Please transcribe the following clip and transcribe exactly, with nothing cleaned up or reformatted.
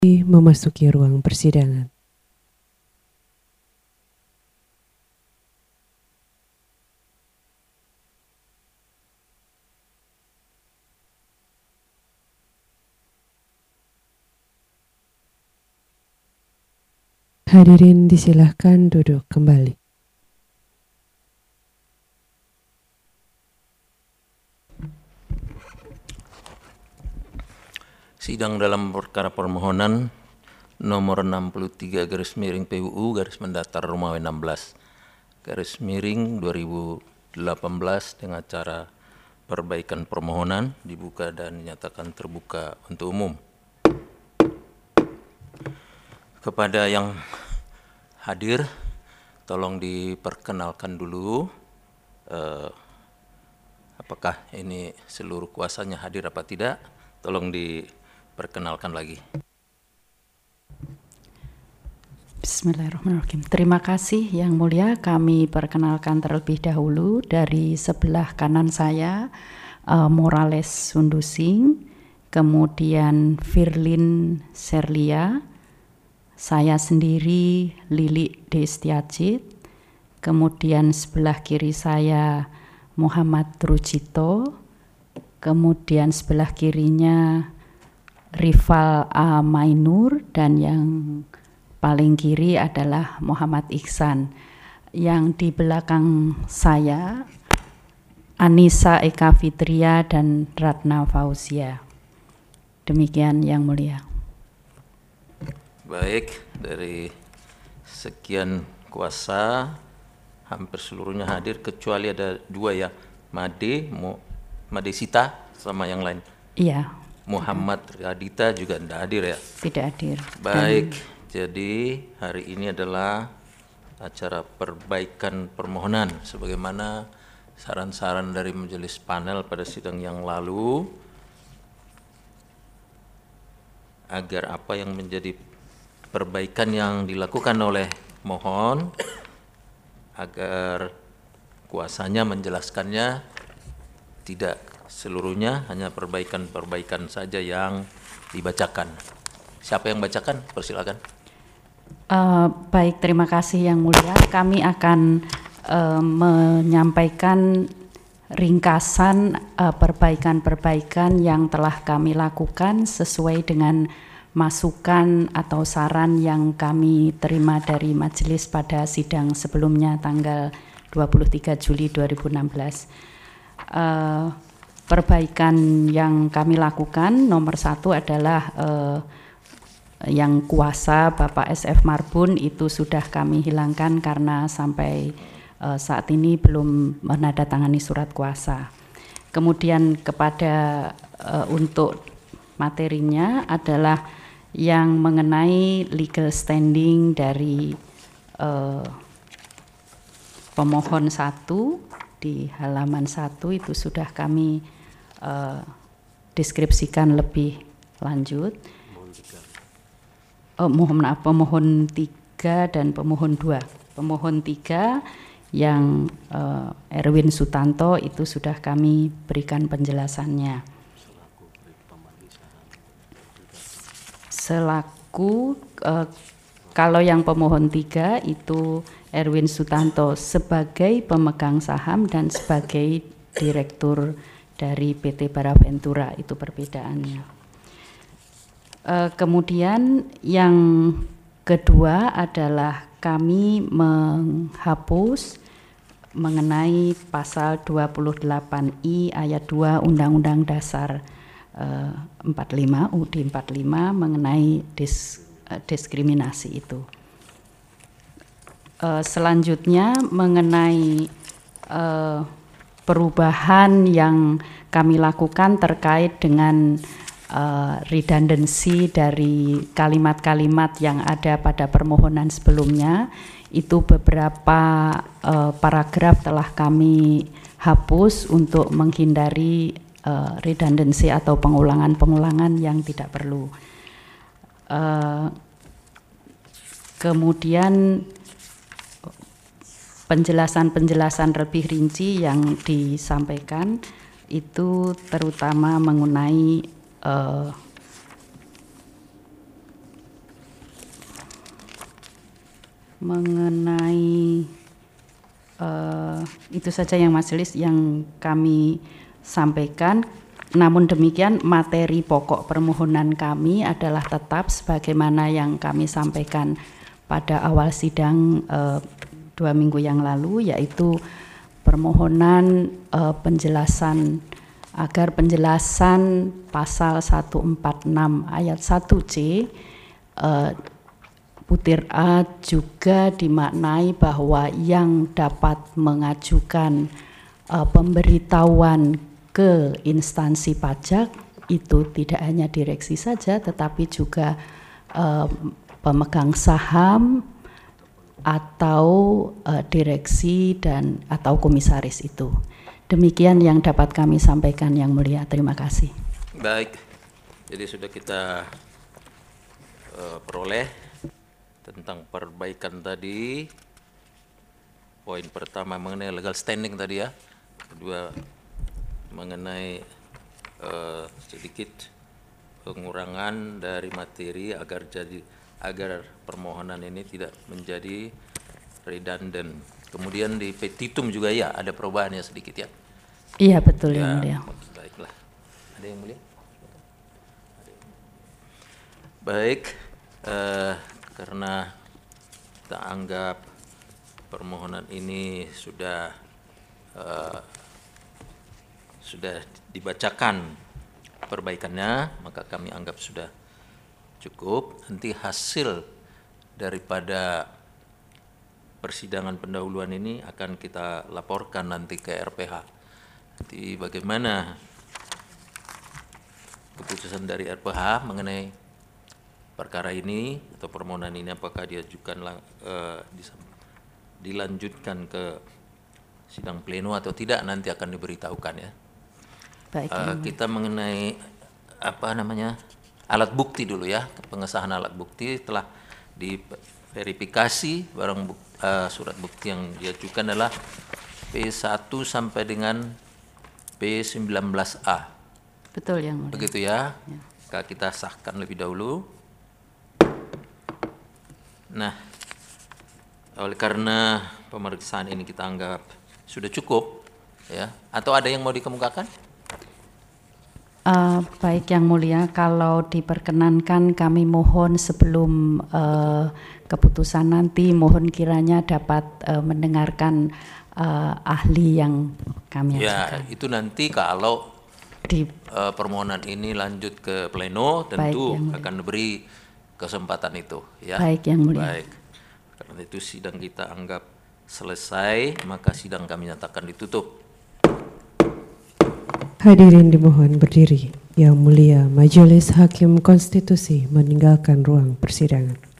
Memasuki ruang persidangan. Hadirin disilahkan duduk kembali. Sidang dalam perkara permohonan nomor enam puluh tiga garis miring P U U garis mendatar Romawi enam belas garis miring dua ribu delapan belas dengan acara perbaikan permohonan dibuka dan dinyatakan terbuka untuk umum. Kepada yang hadir, tolong diperkenalkan dulu eh, apakah ini seluruh kuasanya hadir apa tidak. Tolong diperkenalkan lagi. Bismillahirrahmanirrahim. Terima kasih Yang Mulia, kami perkenalkan terlebih dahulu dari sebelah kanan saya uh, Morales Sundusing, kemudian Firlin Serlia, saya sendiri Lili Destiajit, kemudian sebelah kiri saya Muhammad Rujito, kemudian sebelah kirinya Rival A. Mainur, dan yang paling kiri adalah Muhammad Ihsan. Yang di belakang saya Anissa Eka Fitria dan Ratna Fauzia. Demikian Yang Mulia. Baik, dari sekian kuasa hampir seluruhnya hadir kecuali ada dua ya, Made, Mo, Made Sita sama yang lain. Iya. Muhammad Radita juga tidak hadir ya? Tidak hadir. Baik, dan jadi hari ini adalah acara perbaikan permohonan sebagaimana saran-saran dari majelis panel pada sidang yang lalu agar apa yang menjadi perbaikan yang dilakukan oleh mohon agar kuasanya menjelaskannya tidak seluruhnya, hanya perbaikan-perbaikan saja yang dibacakan. Siapa yang bacakan? Persilakan. Uh, baik, terima kasih Yang Mulia. Kami akan uh, menyampaikan ringkasan uh, perbaikan-perbaikan yang telah kami lakukan sesuai dengan masukan atau saran yang kami terima dari majelis pada sidang sebelumnya tanggal dua puluh tiga Juli dua ribu enam belas. Uh, perbaikan yang kami lakukan nomor satu adalah uh, yang kuasa Bapak S F Marbun itu sudah kami hilangkan karena sampai uh, saat ini belum menandatangani surat kuasa. Kemudian kepada uh, untuk materinya adalah yang mengenai legal standing dari uh, pemohon satu di halaman satu itu sudah kami uh, deskripsikan lebih lanjut. Oh, mohon maaf, pemohon tiga dan pemohon dua. Pemohon tiga yang uh, Erwin Sutanto itu sudah kami berikan penjelasannya. Selaku uh, kalau yang pemohon tiga itu Erwin Sutanto sebagai pemegang saham dan sebagai direktur dari P T Baraventura, itu perbedaannya. Uh, kemudian yang kedua adalah kami menghapus mengenai pasal dua puluh delapan I ayat dua Undang-Undang Dasar uh, empat puluh lima U D empat puluh lima mengenai dis, uh, diskriminasi itu. Uh, selanjutnya mengenai uh, perubahan yang kami lakukan terkait dengan Uh, redundancy dari kalimat-kalimat yang ada pada permohonan sebelumnya, itu beberapa uh, paragraf telah kami hapus untuk menghindari uh, redundancy atau pengulangan-pengulangan yang tidak perlu. Uh, kemudian penjelasan-penjelasan lebih rinci yang disampaikan itu terutama mengenai Uh, mengenai uh, itu saja yang majelis yang kami sampaikan. Namun demikian materi pokok permohonan kami adalah tetap sebagaimana yang kami sampaikan pada awal sidang uh, dua minggu yang lalu, yaitu permohonan uh, penjelasan agar penjelasan pasal seratus empat puluh enam ayat satu C uh, butir A juga dimaknai bahwa yang dapat mengajukan uh, pemberitahuan ke instansi pajak itu tidak hanya direksi saja, tetapi juga uh, pemegang saham atau uh, direksi dan atau komisaris itu. Demikian yang dapat kami sampaikan, Yang Mulia. Terima kasih. Baik, jadi sudah kita uh, peroleh tentang perbaikan tadi. Poin pertama mengenai legal standing tadi ya. Kedua mengenai uh, sedikit pengurangan dari materi agar jadi agar permohonan ini tidak menjadi redundant. Kemudian di petitum juga ya ada perubahannya sedikit ya. Iya betul Ya, Yang Mulia. baiklah. Ada yang mulia? Baik, eh, karena kita anggap permohonan ini sudah eh, sudah dibacakan perbaikannya, maka kami anggap sudah cukup. Nanti hasil daripada persidangan pendahuluan ini akan kita laporkan nanti ke R P H. Nanti bagaimana keputusan dari R P H mengenai perkara ini atau permohonan ini, apakah diajukan uh, dilanjutkan ke sidang pleno atau tidak, nanti akan diberitahukan ya. Baik, Uh, kita mengenai apa namanya alat bukti dulu ya, pengesahan alat bukti telah diverifikasi barang bukti, uh, surat bukti yang diajukan adalah P satu sampai dengan P sembilan belas A. Betul Yang Mulia. Begitu ya. Ya. Kita sahkan lebih dahulu. Nah, oleh karena pemeriksaan ini kita anggap sudah cukup ya, atau ada yang mau dikemukakan? Uh, baik Yang Mulia, kalau diperkenankan kami mohon sebelum uh, keputusan nanti, mohon kiranya dapat uh, mendengarkan uh, ahli yang kami Ya, ajukan. itu nanti kalau Di, uh, permohonan ini lanjut ke pleno, tentu Baik, akan diberi kesempatan itu. Ya. Baik Yang Mulia. Baik, karena itu sidang kita anggap selesai, maka sidang kami nyatakan ditutup. Hadirin dimohon berdiri. Yang Mulia Majelis Hakim Konstitusi meninggalkan ruang persidangan.